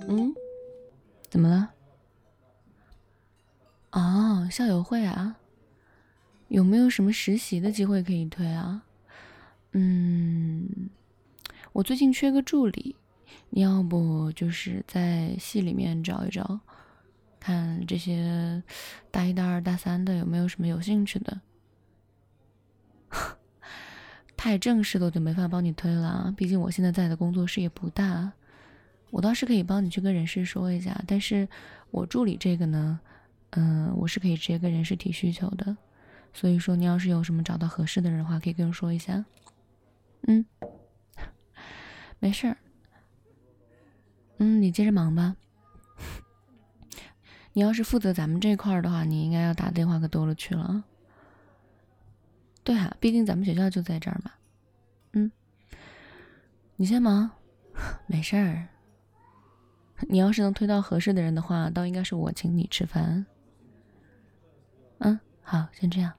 嗯，怎么了？哦，校友会啊，有没有什么实习的机会可以推啊？我最近缺个助理，你要不就是在系里面找一找，看这些大一、大二、大三的有没有什么有兴趣的。太正式的我就没法帮你推了，毕竟我现在在的工作室也不大。我倒是可以帮你去跟人事说一下，但是我助理这个呢，我是可以直接跟人事提需求的。所以说，你要是有什么找到合适的人的话，可以跟我说一下。没事儿。你接着忙吧。你要是负责咱们这块的话，你应该要打电话可多了去了。对啊，毕竟咱们学校就在这儿嘛。你先忙，没事儿。你要是能推到合适的人的话，倒应该是我请你吃饭。好，先这样。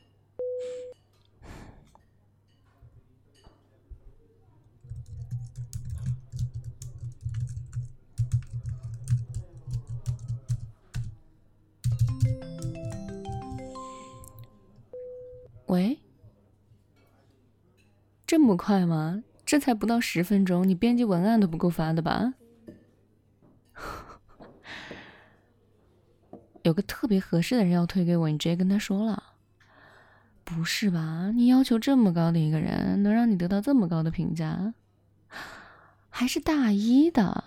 喂，这么快吗？这才不到10分钟，你编辑文案都不够发的吧？有个特别合适的人要推给我，你直接跟他说了。不是吧？你要求这么高的一个人，能让你得到这么高的评价，还是大一的？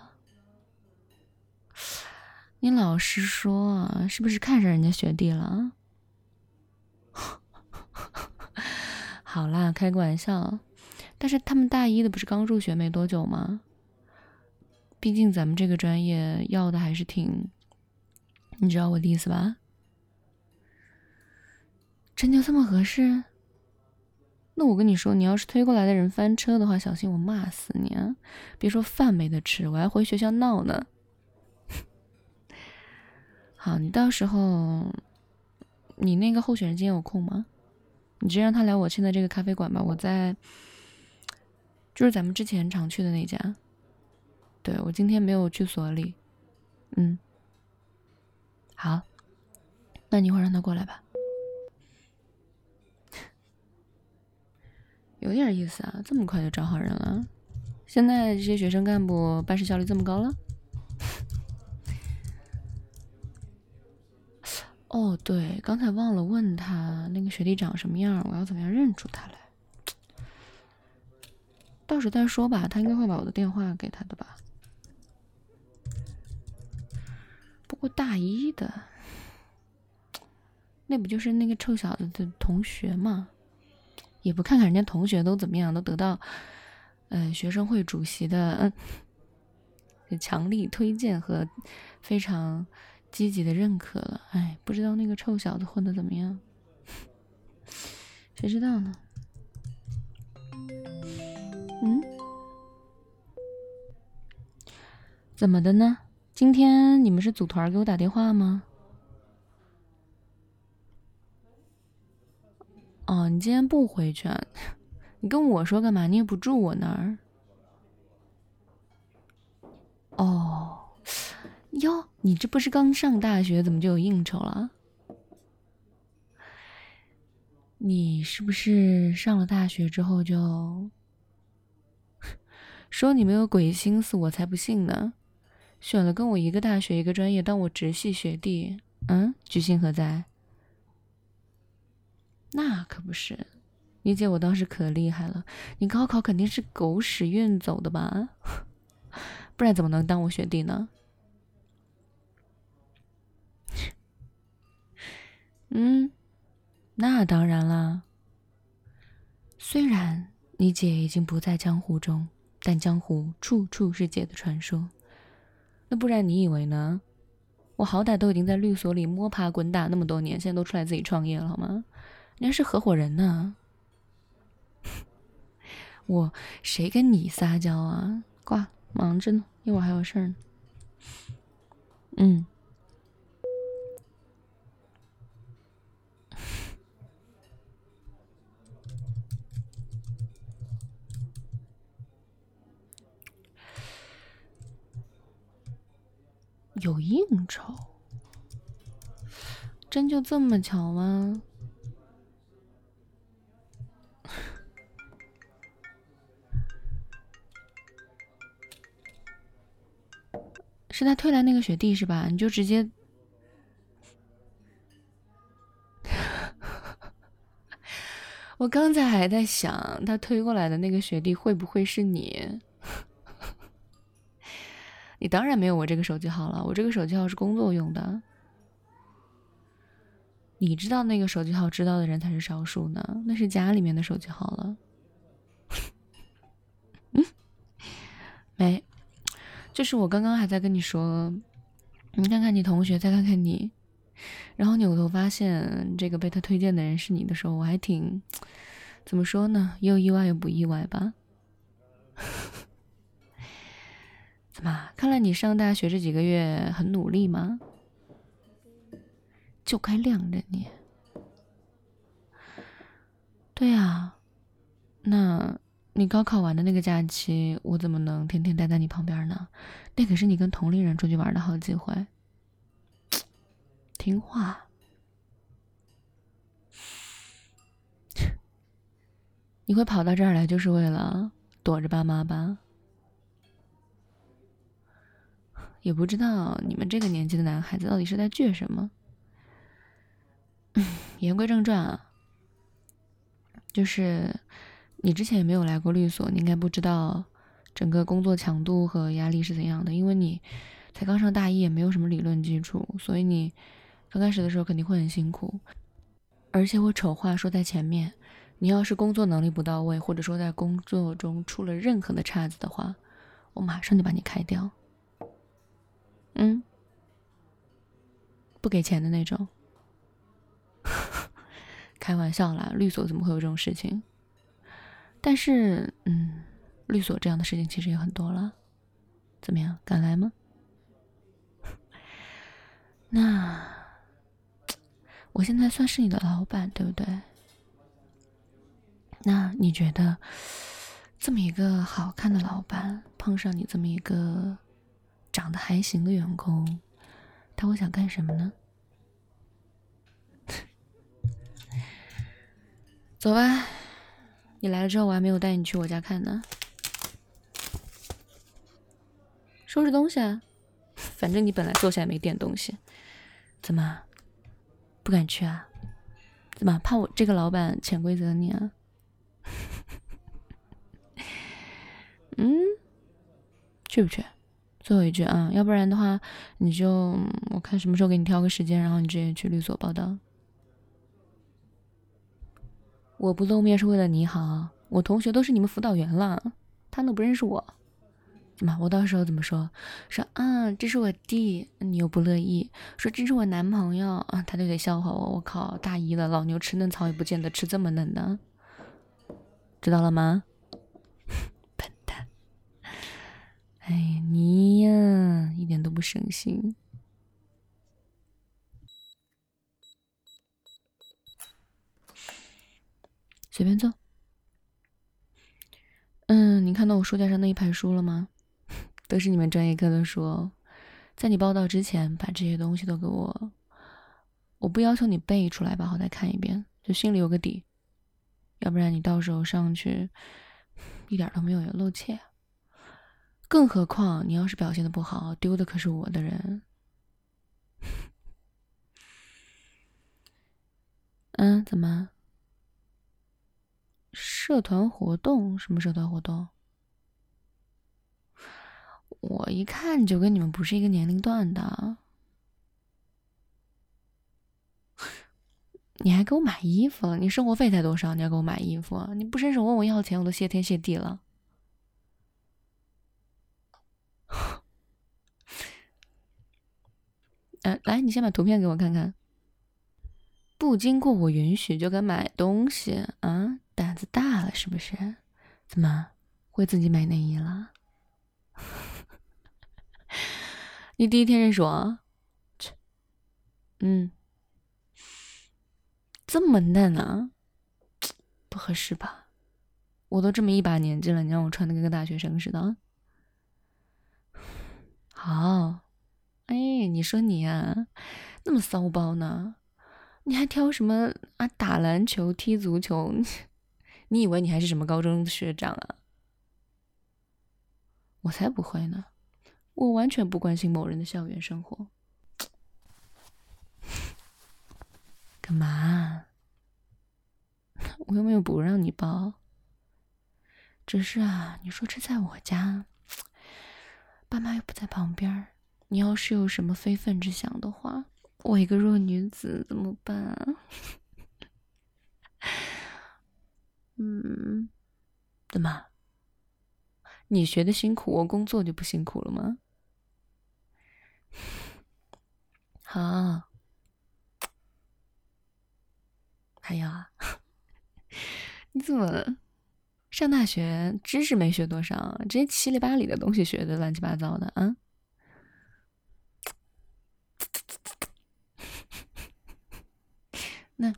你老实说啊，是不是看上人家学弟了？好啦，开个玩笑。但是他们大一的不是刚入学没多久吗？毕竟咱们这个专业要的还是挺，你知道我的意思吧？真就这么合适？那我跟你说，你要是推过来的人翻车的话，小心我骂死你啊！别说饭没得吃，我还回学校闹呢。好，你到时候，你那个候选人今天有空吗？你直接让他来我现在这个咖啡馆吧，我在，就是咱们之前常去的那家。对，我今天没有去所里。好，那你一会儿让他过来吧。有点意思啊，这么快就找好人了。现在这些学生干部办事效率这么高了？哦，对，刚才忘了问他那个学弟长什么样，我要怎么样认出他来？到时再说吧，他应该会把我的电话给他的吧。不过大一的，那不就是那个臭小子的同学吗？也不看看人家同学都怎么样，都得到学生会主席的强力推荐和非常积极的认可了。哎，不知道那个臭小子混得怎么样？谁知道呢？怎么的呢？今天你们是组团给我打电话吗？哦，你今天不回去啊？你跟我说干嘛？你也不住我那儿。哦，哟，你这不是刚上大学，怎么就有应酬了？你是不是上了大学之后就说你没有鬼心思？我才不信呢！选了跟我一个大学一个专业当我直系学弟，居心何在？那可不是，你姐我当时可厉害了，你高考肯定是狗屎运走的吧？不然怎么能当我学弟呢？那当然啦。虽然你姐已经不在江湖中，但江湖处处是姐的传说。那不然你以为呢？我好歹都已经在律所里摸爬滚打那么多年，现在都出来自己创业了好吗？人家是合伙人呢。我谁跟你撒娇啊？挂，忙着呢，一会儿还有事儿呢。嗯。 有应酬？真就这么巧吗？是他推来那个学弟是吧？你就直接我刚才还在想，他推过来的那个学弟会不会是你？你当然没有我这个手机号了，我这个手机号是工作用的。你知道那个手机号知道的人才是少数呢，那是家里面的手机号了。没，就是我刚刚还在跟你说，你看看你同学，再看看你，然后扭头发现这个被他推荐的人是你的时候，我还挺，怎么说呢，又意外又不意外吧。怎么，看来你上大学这几个月很努力吗？就该晾着你。对啊，那你高考完的那个假期，我怎么能天天待在你旁边呢？那可是你跟同龄人出去玩的好机会。听话。你会跑到这儿来就是为了躲着爸妈吧？也不知道你们这个年纪的男孩子到底是在倔什么。言归正传啊，就是你之前也没有来过律所，你应该不知道整个工作强度和压力是怎样的，因为你才刚上大一，也没有什么理论基础，所以你刚开始的时候肯定会很辛苦。而且我丑话说在前面，你要是工作能力不到位，或者说在工作中出了任何的岔子的话，我马上就把你开掉。不给钱的那种。开玩笑啦，律所怎么会有这种事情？但是，律所这样的事情其实也很多了。怎么样，敢来吗？那我现在算是你的老板，对不对？那你觉得，这么一个好看的老板碰上你这么一个长得还行的员工，他会想干什么呢？走吧，你来了之后我还没有带你去我家看呢。收拾东西啊，反正你本来坐下也没垫东西。怎么不敢去啊？怎么怕我这个老板潜规则你啊？去不去？最后一句啊，要不然的话，你就我看什么时候给你挑个时间，然后你直接去律所报道。我不露面是为了你好，我同学都是你们辅导员了，他们不认识我。怎么？我到时候怎么说？说啊，这是我弟，你又不乐意；说这是我男朋友啊，他就得笑话我。我靠，大一了，老牛吃嫩草也不见得吃这么嫩的，知道了吗？笨蛋！哎呀，你呀，一点都不省心。随便坐。你看到我书架上那一排书了吗？都是你们专业课的书哦。在你报道之前，把这些东西都给我。我不要求你背出来吧，好再看一遍，就心里有个底。要不然你到时候上去一点都没有露怯。更何况你要是表现的不好，丢的可是我的人。怎么？社团活动？什么社团活动？我一看就跟你们不是一个年龄段的。你还给我买衣服了？你生活费才多少？你要给我买衣服？你不伸手问我要钱，我都谢天谢地了。来，你先把图片给我看看。不经过我允许就敢买东西啊？胆子大了是不是？怎么会自己买内衣了？你第一天认识我？这么嫩啊？不合适吧？我都这么一把年纪了，你让我穿的跟个大学生似的。好，哎， 你说你啊，那么骚包呢？你还挑什么啊？打篮球、踢足球？你以为你还是什么高中学长啊？我才不会呢！我完全不关心某人的校园生活。干嘛？我又没有不让你报。只是啊，你说这在我家，爸妈又不在旁边，你要是有什么非分之想的话，我一个弱女子怎么办啊？怎么？你学的辛苦，我工作就不辛苦了吗？好，还有啊，你怎么上大学知识没学多少，这些七里八里的东西学的乱七八糟的啊？那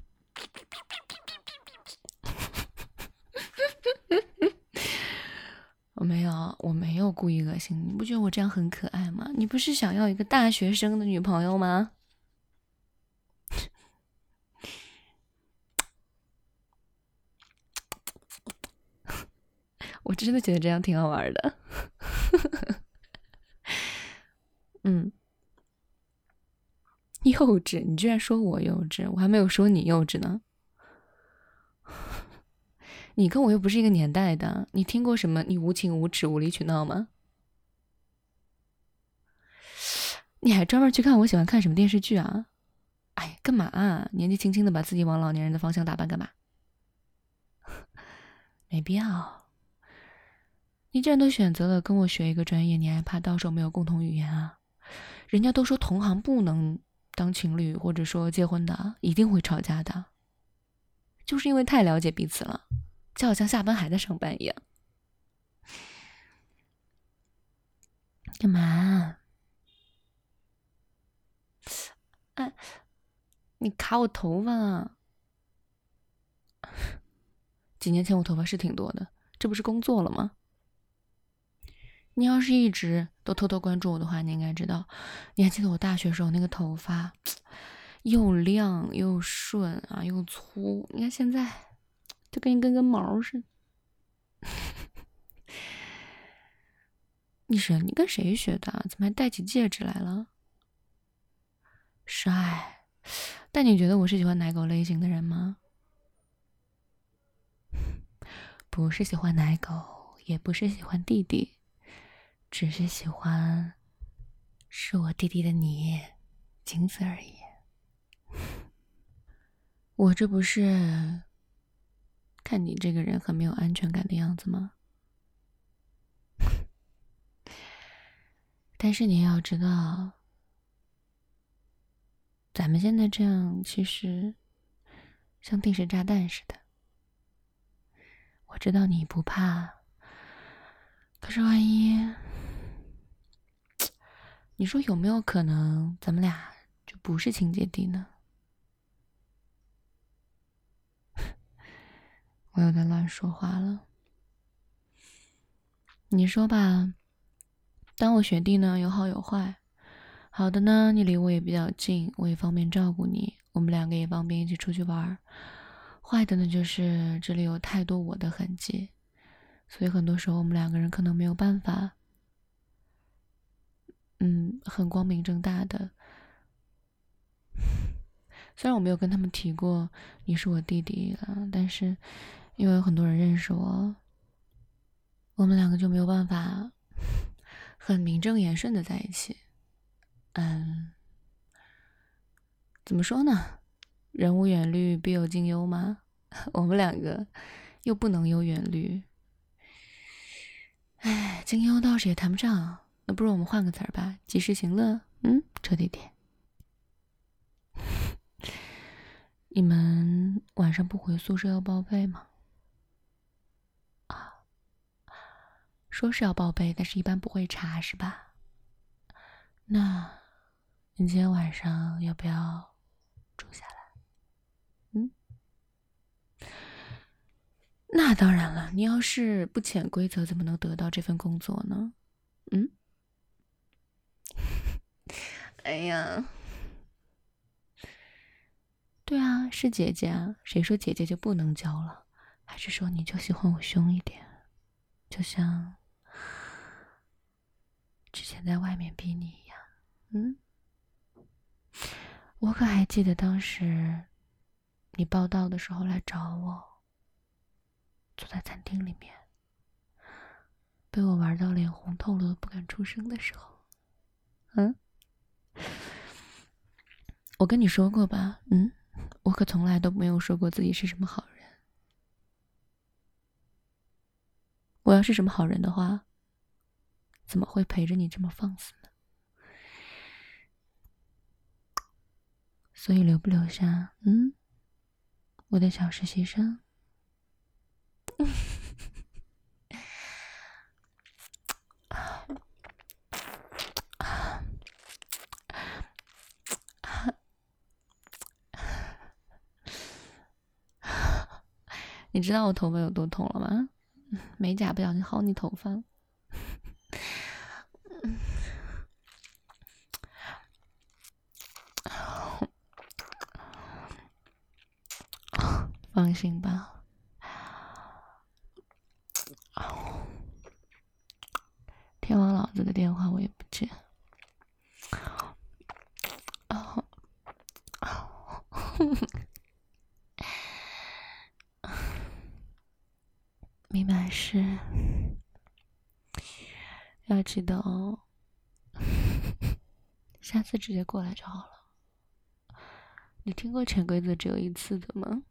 我没有故意恶心你，不觉得我这样很可爱吗？你不是想要一个大学生的女朋友吗？我真的觉得这样挺好玩的。幼稚，你居然说我幼稚，我还没有说你幼稚呢。你跟我又不是一个年代的，你听过什么你无情无耻无理取闹吗？你还专门去看我喜欢看什么电视剧啊？哎，干嘛啊？年纪轻轻的把自己往老年人的方向打扮干嘛？没必要。你既然都选择了跟我学一个专业，你还怕到时候没有共同语言啊？人家都说同行不能当情侣或者说结婚的，一定会吵架的，就是因为太了解彼此了，就好像下班还在上班一样。干嘛？哎，你卡我头发啊！几年前我头发是挺多的，这不是工作了吗？你要是一直都偷偷关注我的话，你应该知道，你还记得我大学时候那个头发，又亮又顺啊，又粗。你看现在，就跟一根毛似的。你跟谁学的？怎么还戴起戒指来了？帅，但你觉得我是喜欢奶狗类型的人吗？不是喜欢奶狗，也不是喜欢弟弟，只是喜欢是我弟弟的你，仅此而已。我这不是看你这个人很没有安全感的样子吗？但是你也要知道，咱们现在这样其实像定时炸弹似的。我知道你不怕，可是万一，你说有没有可能咱们俩就不是亲姐弟呢？我又在乱说话了。你说吧，当我学弟呢，有好有坏。好的呢，你离我也比较近，我也方便照顾你，我们两个也方便一起出去玩。坏的呢，就是这里有太多我的痕迹，所以很多时候我们两个人可能没有办法，很光明正大的。虽然我没有跟他们提过你是我弟弟了，但是因为有很多人认识我，我们两个就没有办法很名正言顺的在一起。怎么说呢？人无远虑，必有近忧吗？我们两个又不能有远虑，哎，近忧倒是也谈不上。那不如我们换个词儿吧，及时行乐。彻底点。你们晚上不回宿舍要报备吗？啊，说是要报备，但是一般不会查，是吧？那你今天晚上要不要住下来？那当然了，你要是不潜规则，怎么能得到这份工作呢？ 哎呀，对啊，是姐姐啊，谁说姐姐就不能教了？还是说你就喜欢我凶一点？就像之前在外面逼你一样。我可还记得当时你报到的时候来找我，坐在餐厅里面，被我玩到脸红透了都不敢出声的时候。我跟你说过吧，我可从来都没有说过自己是什么好人。我要是什么好人的话，怎么会陪着你这么放肆呢？所以留不留下，我的小实习生。你知道我头发有多痛了吗？美甲不小心薅你头发。放心吧，天王老子的电话我也不接。明白是要记得哦，下次直接过来就好了。你听过潜规则只有一次的吗？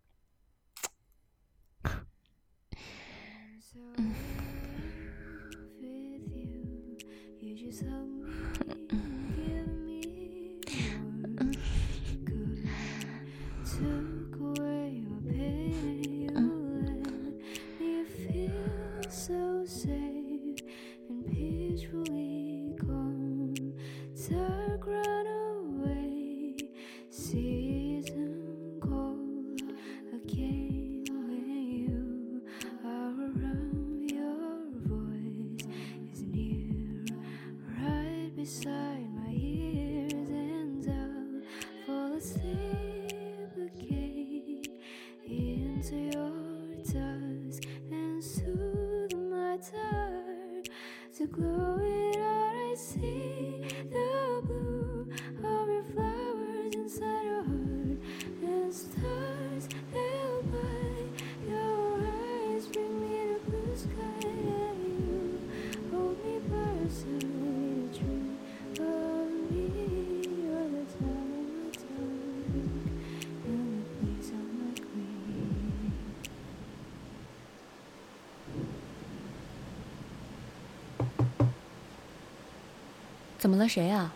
怎么了？谁啊？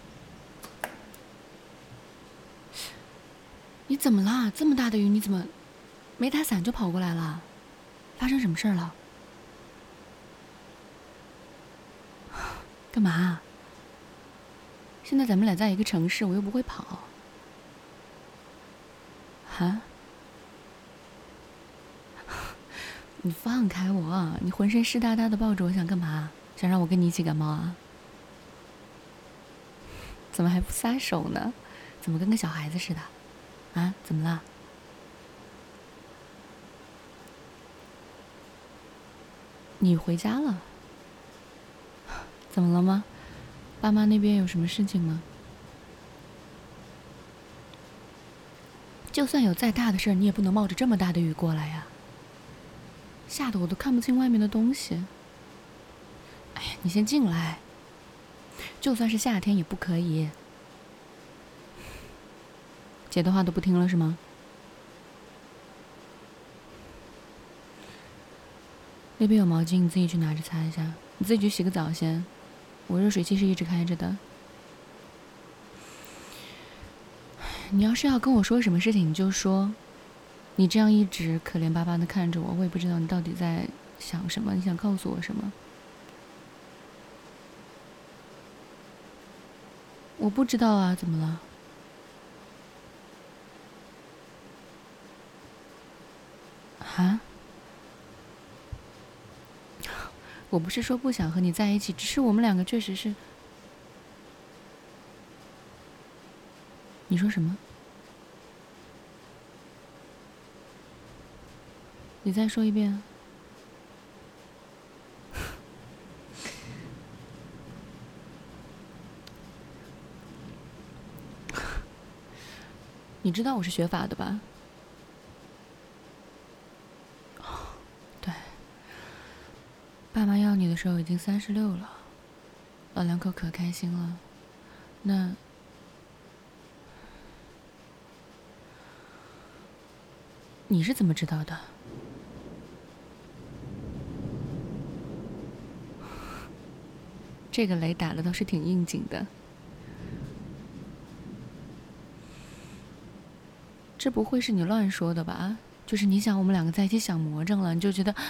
你怎么啦？这么大的雨，你怎么没打伞就跑过来了？发生什么事儿了？干嘛？现在咱们俩在一个城市，我又不会跑。哈？你放开我！你浑身湿哒哒的抱着我，想干嘛？想让我跟你一起感冒啊？怎么还不撒手呢？怎么跟个小孩子似的？啊？怎么了？你回家了？怎么了吗？爸妈那边有什么事情吗？就算有再大的事儿，你也不能冒着这么大的雨过来呀！吓得我都看不清外面的东西。哎呀，你先进来。就算是夏天也不可以。姐的话都不听了是吗？那边有毛巾，你自己去拿着擦一下。你自己去洗个澡先，我热水器是一直开着的。你要是要跟我说什么事情，你就说。你这样一直可怜巴巴的看着我，我也不知道你到底在想什么，你想告诉我什么？我不知道啊，怎么了？啊？我不是说不想和你在一起，只是我们两个确实是…… 你说什么？你再说一遍。你知道我是学法的吧？对，爸妈要你的时候已经36了，老两口可开心了。那你是怎么知道的？这个雷打的倒是挺应景的。这不会是你乱说的吧？就是你想我们两个在一起想魔怔了，你就觉得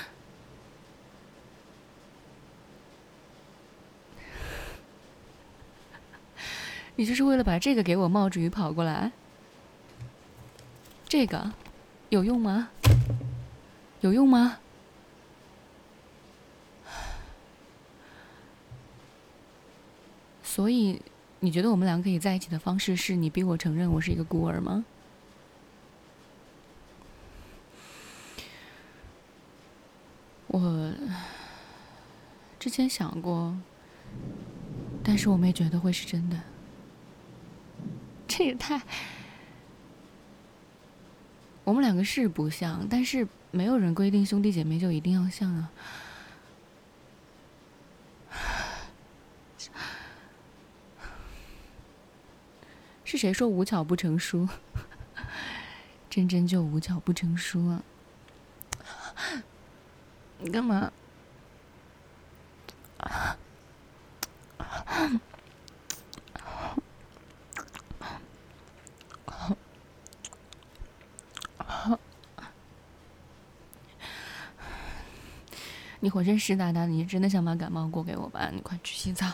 你就是为了把这个给我冒着雨跑过来。这个有用吗？有用吗？所以你觉得我们两个可以在一起的方式是你逼我承认我是一个孤儿吗？我之前想过，但是我没觉得会是真的。这也太……我们两个是不像，但是没有人规定兄弟姐妹就一定要像啊。是谁说无巧不成书？真真就无巧不成书啊！你干嘛？你浑身湿哒哒的，你真的想把感冒过给我吧？你快去洗澡。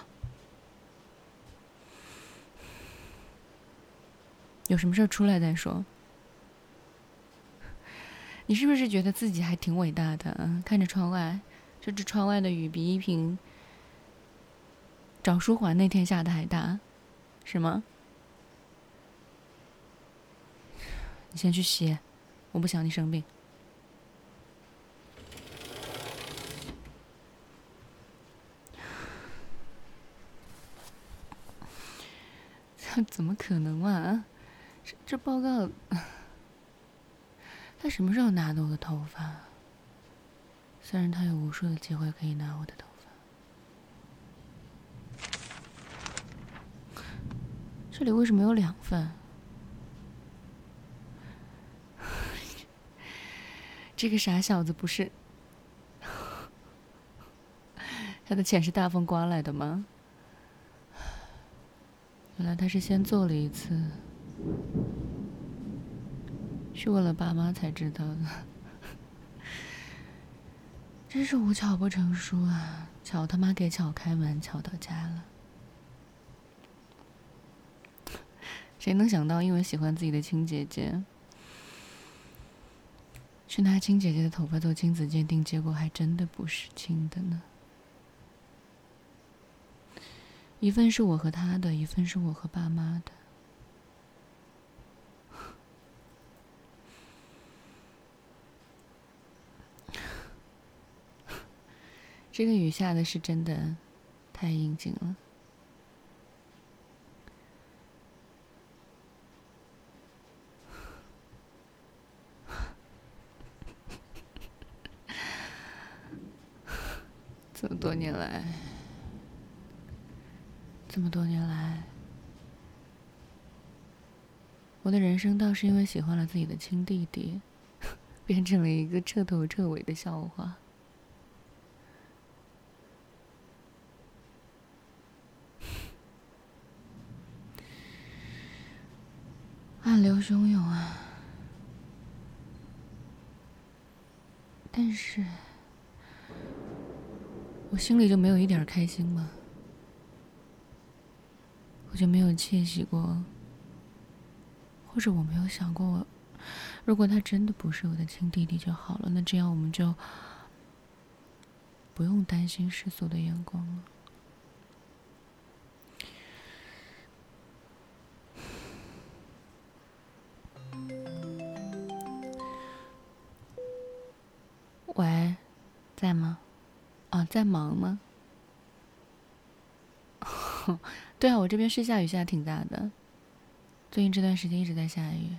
有什么事儿出来再说。你是不是觉得自己还挺伟大的？看着窗外，这窗外的雨比一瓶找舒缓那天下的还大，是吗？你先去洗，我不想你生病。怎么可能嘛？这报告，他什么时候拿的我的头发？虽然他有无数的机会可以拿我的头发，这里为什么有2份？这个傻小子不是他的钱是大风刮来的吗？原来他是先做了一次，去问了爸妈才知道的。真是无巧不成书啊！巧他妈给巧开门，巧到家了。谁能想到，因为喜欢自己的亲姐姐，去拿亲姐姐的头发做亲子鉴定，结果还真的不是亲的呢。一份是我和他的，一份是我和爸妈的。这个雨下的是真的太应景了。这么多年来，我的人生倒是因为喜欢了自己的亲弟弟，变成了一个彻头彻尾的笑话。暗流汹涌啊！但是我心里就没有一点开心吗？我就没有窃喜过，或者我没有想过如果他真的不是我的亲弟弟就好了，那这样我们就不用担心世俗的眼光了。 喂，在吗？啊，在忙吗？对啊，我这边是下雨，下挺大的。最近这段时间一直在下雨。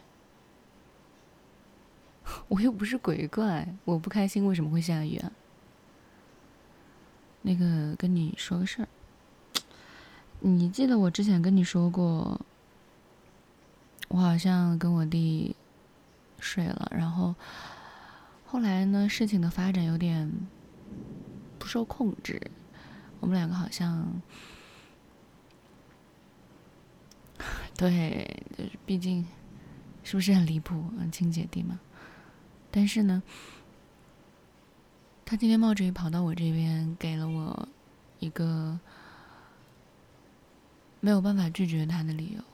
我又不是鬼怪，我不开心为什么会下雨啊？那个跟你说个事儿，你记得我之前跟你说过，我好像跟我弟睡了，然后后来呢，事情的发展有点不受控制，我们两个好像，对，就是毕竟是不是很离谱？亲姐弟嘛。但是呢，他今天冒着雨跑到我这边，给了我一个没有办法拒绝他的理由。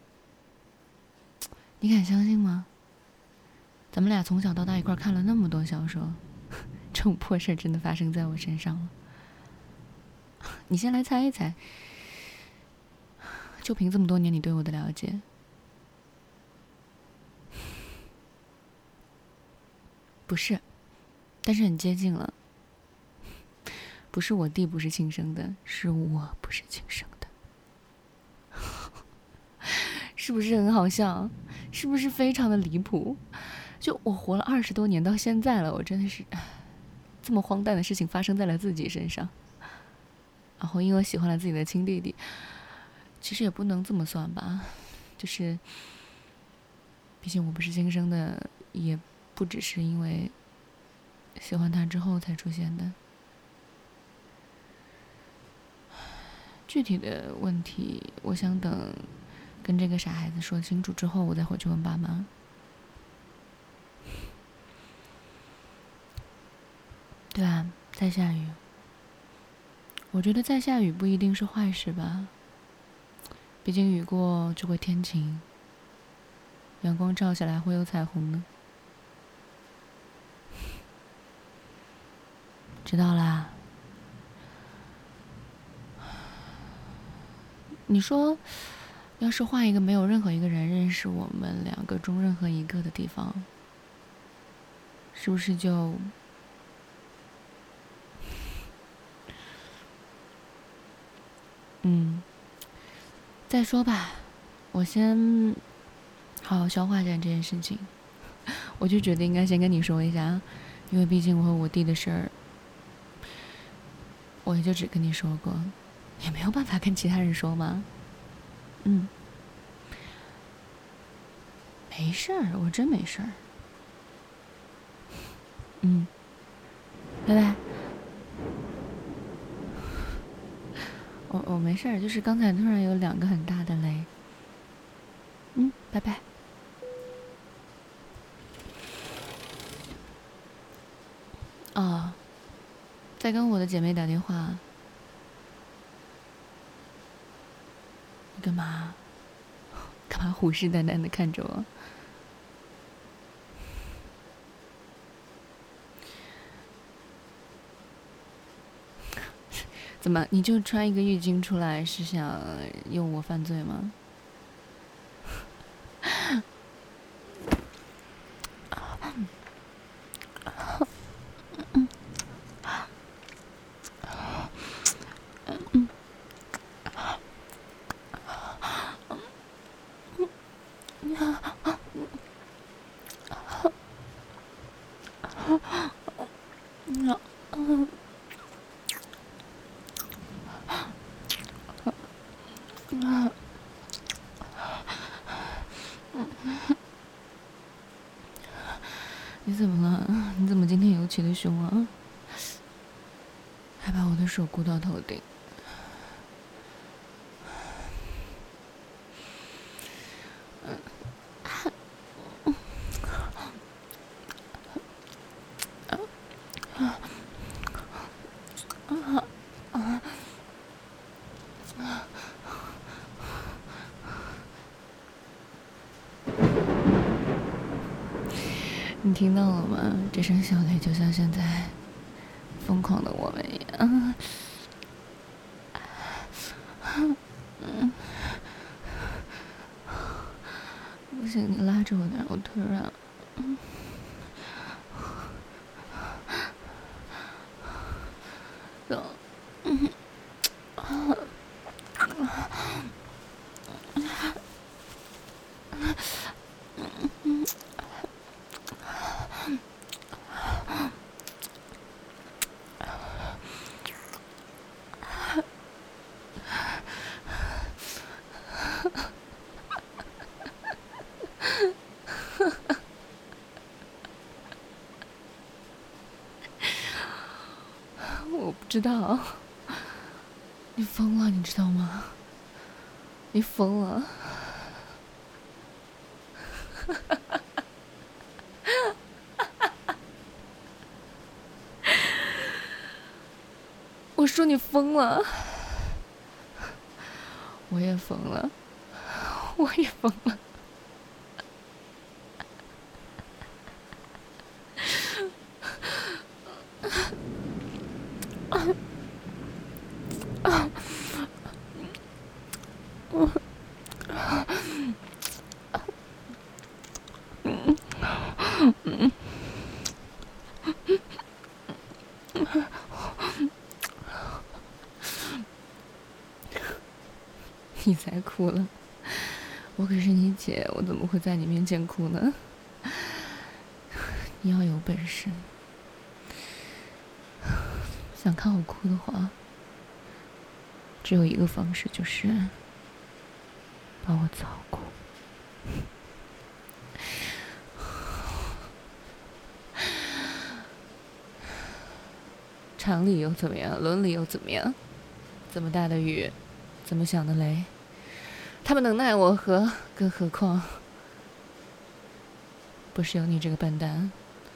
你敢相信吗？咱们俩从小到大一块看了那么多小说，这种破事真的发生在我身上了。你先来猜一猜，就凭这么多年你对我的了解，不是，但是很接近了。不是我弟不是亲生的，是我不是亲生的。是不是很好笑？是不是非常的离谱？就我活了20多年到现在了，我真的是这么荒诞的事情发生在了自己身上。然后因为喜欢了自己的亲弟弟，其实也不能这么算吧，就是毕竟我不是亲生的，也不只是因为喜欢他之后才出现的。具体的问题，我想等跟这个傻孩子说清楚之后，我再回去问爸妈。对啊，在下雨。我觉得在下雨不一定是坏事吧，毕竟雨过就会天晴，阳光照下来会有彩虹呢。知道啦。你说，要是换一个没有任何一个人认识我们两个中任何一个的地方，是不是就……再说吧，我先好好消化一下这件事情。我就觉得应该先跟你说一下，因为毕竟我和我弟的事儿，我也就只跟你说过，也没有办法跟其他人说嘛。没事儿，我真没事儿。拜拜。我没事儿，就是刚才突然有2个很大的雷。拜拜。在跟我的姐妹打电话。你干嘛？干嘛虎视眈眈的看着我？怎么？你就穿一个浴巾出来，是想用我犯罪吗？你怎么了？你怎么今天尤其的凶啊？还把我的手箍到头顶。你听到了吗？这声小雷就像现在疯狂的我们一样。不行，你拉着我点，我腿软了。 我不知道，你疯了，你知道吗？你疯了。我说你疯了，我也疯了，我也疯了。你才哭了，我可是你姐，我怎么会在你面前哭呢？你要有本事，想看我哭的话，只有一个方式，就是把我糟哭。常理又怎么样？伦理又怎么样？这么大的雨，怎么响的雷？他们能奈我何？更何况，不是有你这个笨蛋。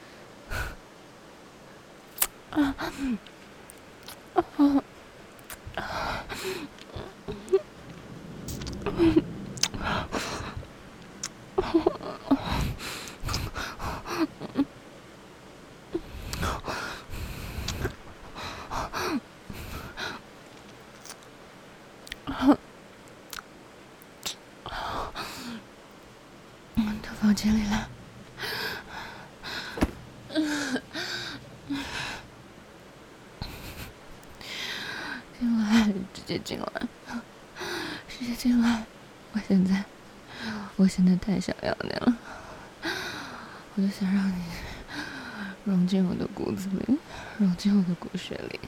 到房间里来。进来，直接进来，直接进来。我现在太想要你了，我就想让你融进我的骨子里，融进我的骨血里。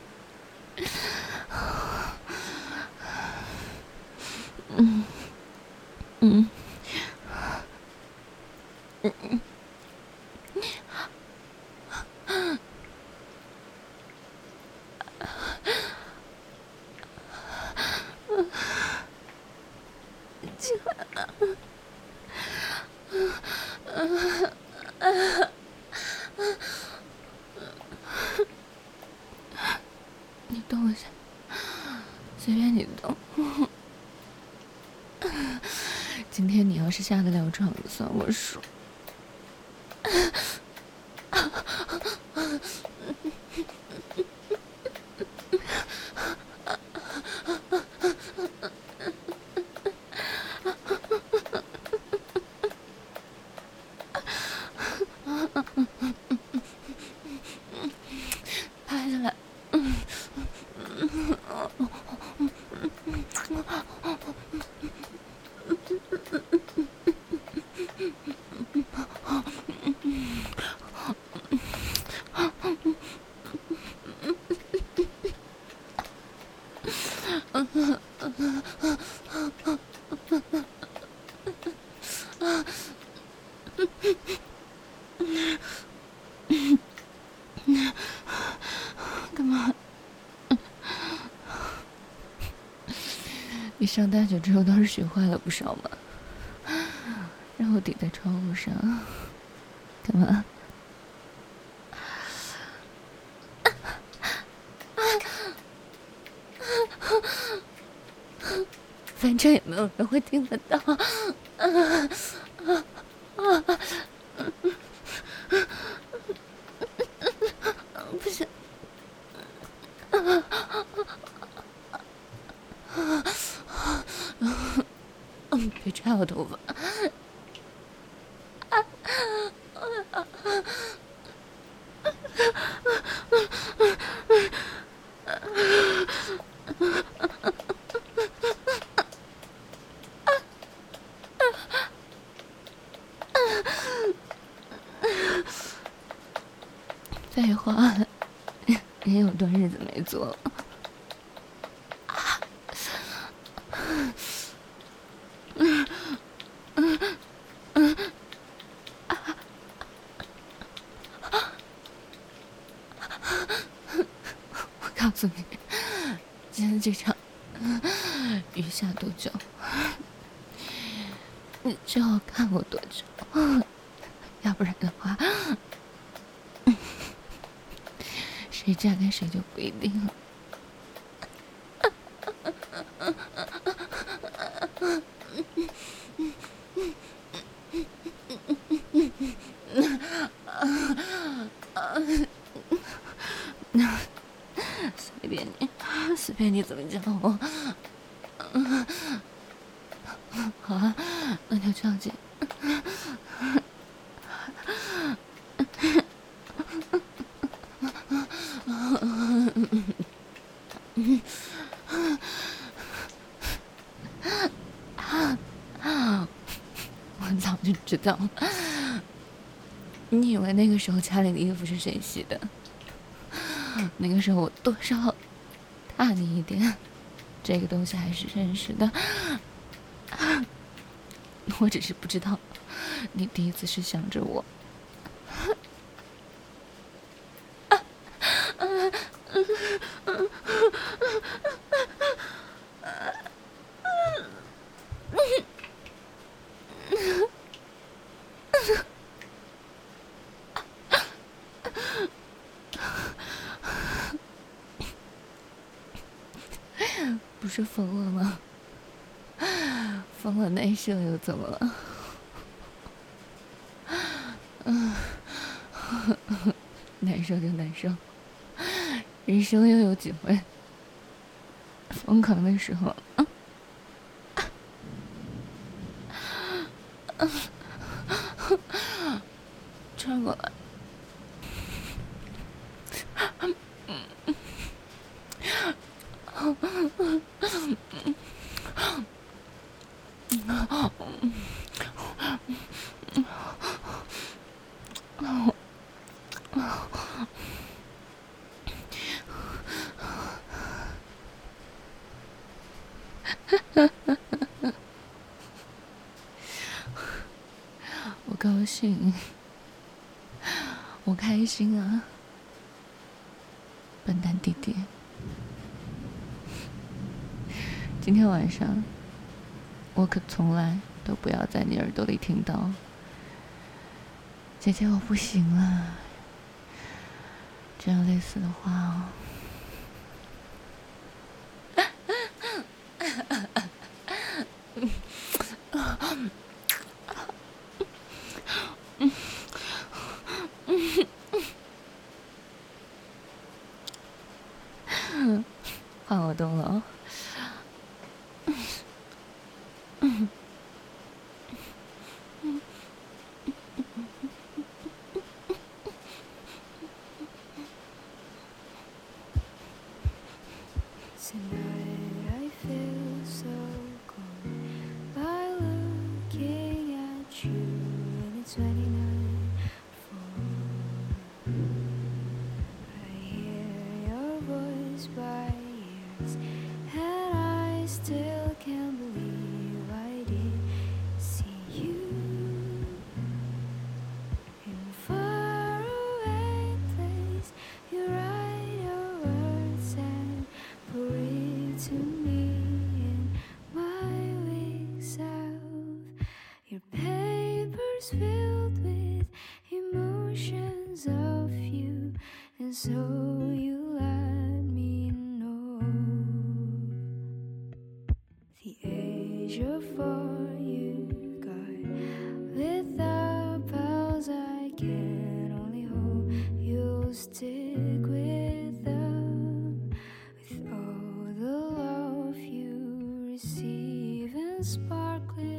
你动一下，随便你动。今天你要是下得了床，算我数。拍下来。干嘛？你上大学之后倒是学坏了不少嘛，让我抵在窗户上，干嘛？反正也没有人会听得到。不行。别抓我头发。废话，也有段日子没做了。 这场雨下多久？你之后看我多久？要不然的话，谁嫁给谁就不一定了。随便你怎么叫我。好啊，那就这样子。我早就知道了。你以为那个时候家里的衣服是谁洗的？那个时候我多少大你一点，这个东西还是认识的。我只是不知道，你第一次是想着我。不是疯了吗？疯了内射又怎么了？难受就难受，人生又有几回疯狂的时候？转过来。我高兴，我开心啊，笨蛋弟弟。今天晚上，我可从来都不要在你耳朵里听到“姐姐我不行了”这样类似的话哦。换我动了哦。 Tonight I feel so cold by looking at you in the 29 floor. I hear your voice by ears, and I still can't believe I did see you in a faraway place. You write your words and pour it to me in my weak self. Your paper's filled with emotions of you, and so you let me know. The age of 4 you got with the pals. I can only hope you'll stick with them, with all the love you receive and sparkling